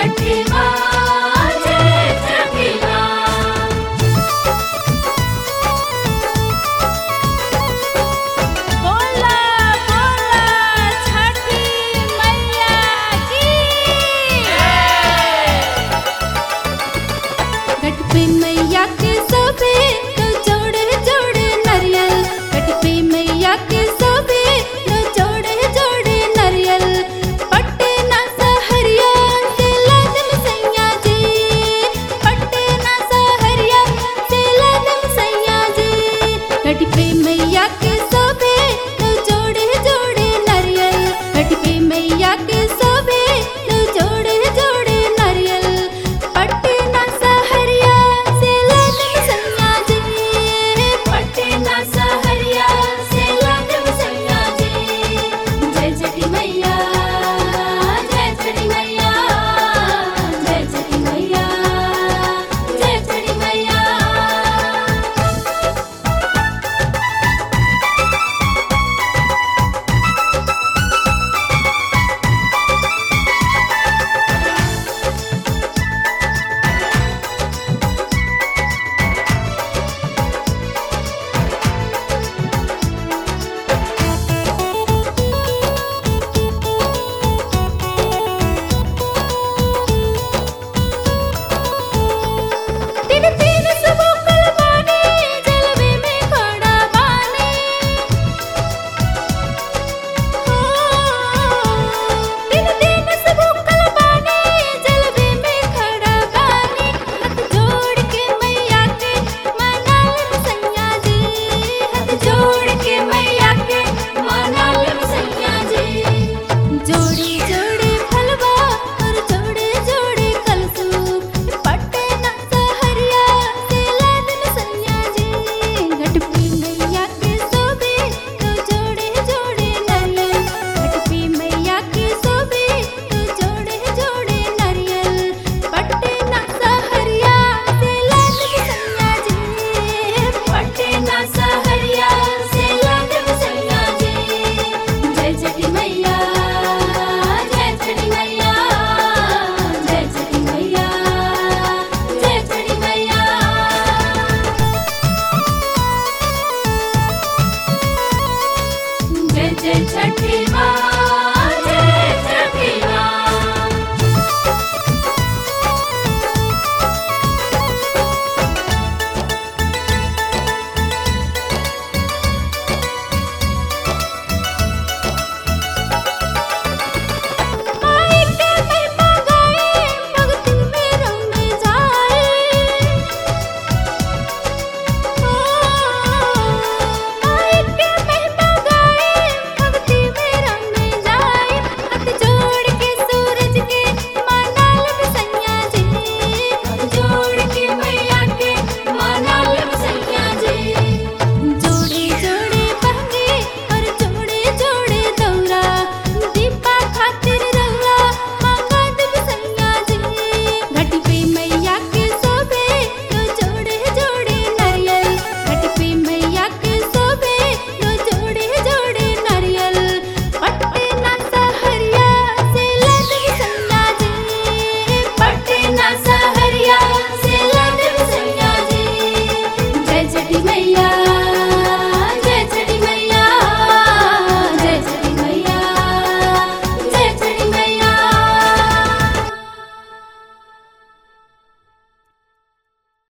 छठी माँ, जय छठी माँ। बोला बोला छठी मैया की। घट पे मैया के सोबे तो जोड़े जोड़े नारियल, घट पे मैया के सोबे तो जोड़े जोड़े नारियल। पटना सहरिया से लादम सैया जी, पटना सहरिया से लादम सैया जी। घट पे मैया के सोबे तो जोड़े जोड़े नारियल, घट पे मैया के सोबे तो जोड़े जोड़े नारियल। पटना सहरिया से लादम सैया जी, पटना सहरिया से लादम सैया जी। जय छठी मैया, जय छठी मैया, जय छठी मैया, जय छठी मैया। तीन तीन सबों कलबाने जलवे में खड़ा बाने। तीन तीन सबों कलबाने जलवे में खड़ा बाने। हाथ जोड़ के मैया के मनालन सैया जी, हाथ जोड़ के मैया के मनालन सैया जी। जोड़ी जोड़ी फलवा और जोड़े जोड़े कलसूप। पटना सहरिया से लादन सैया जी। घट पे मैया के सोबे तो जोड़े जोड़े नारियल, घट पे मैया के सोबे तो जोड़े जोड़े नारियल। पटना सहरिया से लादन सैया जी, पटना सहरिया से लादम सैया जी। जय छठी मैया, जय छठी मैया, जय छठी मैया, जय छठी मैया। जय जय छठी